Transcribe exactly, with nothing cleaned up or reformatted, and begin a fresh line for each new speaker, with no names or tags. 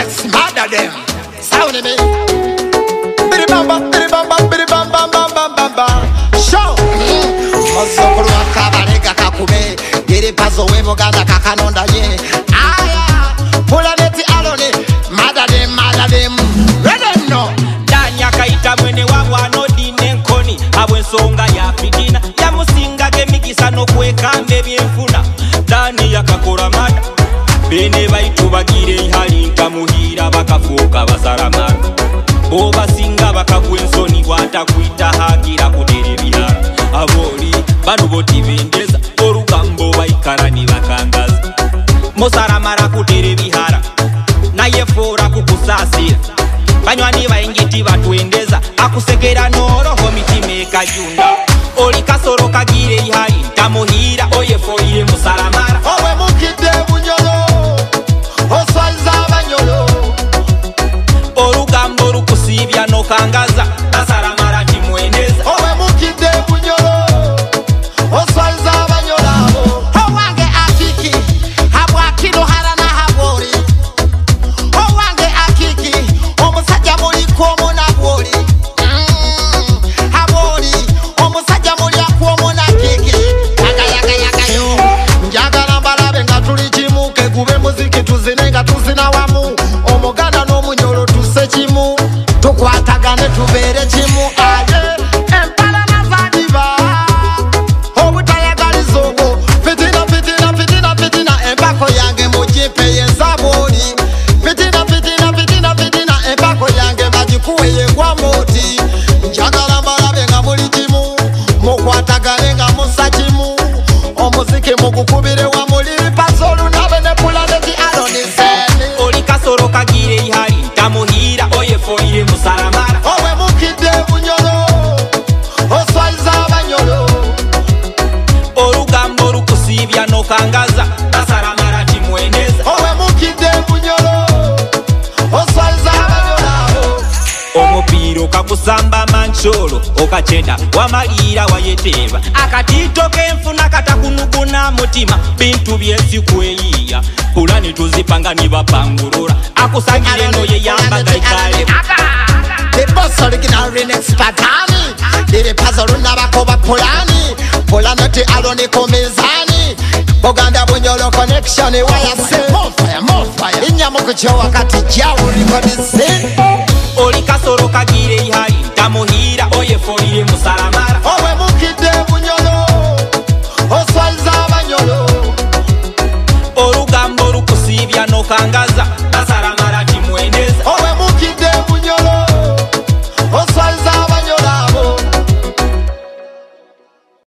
remix, mother them. Sound me. Bidi bamba, bidi bamba, bidi bamba, bamba, bamba. Show. Mozokuru akabarega kakube. Diri pazo webo ganda kakanonda ye. Aya. Pula neti alone. Mother them, mother them. Ready no.
Danya kaita mwene wawa no dine nkoni. Abwe songa ya fitina. Ya musinga gemikisa no kweka mbebi enfuna. Dani yakakora mada. Bene baitu bagire ihali nkamuhira bakafuka basaramara. Boba singa bakagwensoni wata kuita hagira kudere bihara. Aboli banu boti bendeza orugambo baikarani bakangaza. Mosaramara kudere bihara na yefora kukusasira. Banywani baingiti batwendeza akusekera noroho mitimeka junda. Oli kasoro kagire ihali nkamuhira oyefoire musaramara.
Owe mukide bunyolo oswaiza abanyolo.
Orugambo rukusibya no kangaza basaramara timweneza.
Owe mukide bunyolo oswaiza abanyolo. Owange akiki habwakino harana habori. Owange akiki omusajja muli kwomo na bwoli. Mm, habori omusajja muli akwomo na kiki. Yaga yaga yaga yo. Njagala mbalabe nga tuli kimu kegube muziki tuzine nga tuzina wamu. Omuganda n'omunyolo tuse kimu tukwatagane tubeere kimu. Aye empala nazadiba obutayagaliza obwo. Fitina fitina fitina fitina empako yange mujipe yensaboli. Fitina fitina fitina fitina empako yange bagikuwe yegwa moti. Njagala mbalabe nga muli kimu mukwatagane nga musa kimu. Omuziki mugukubire wa muliri pasolu nabe ne pulaneti aroniseni.
Oli kasoro kagire ihali ntamuhira oyefoire musaramara.
Owe mukide bunyolo oswaiza abanyolo.
Orugambo rukusibya no kangaza basaramara timweneza.
Owe mukide bunyolo oswaiza abanyolo.
Omupiro kakusamba mancholo okachenda wamalira wayeteba. Akatito kenfuna katakunuguna mutima bintu byesi kweyiya. Kulani tuzipanga nibapangurura akusangire no ye yamba gaikale.
The boss original remix patani. Diri puzzle nabakoba polani. Polanoti alone komezani. Boganda bunyolo connection waya se. More fire, more fire. Inyamuku cho wakati jawo record scene.
Oli kasoro kagire ihali ntamuhira oyefoire musaramara.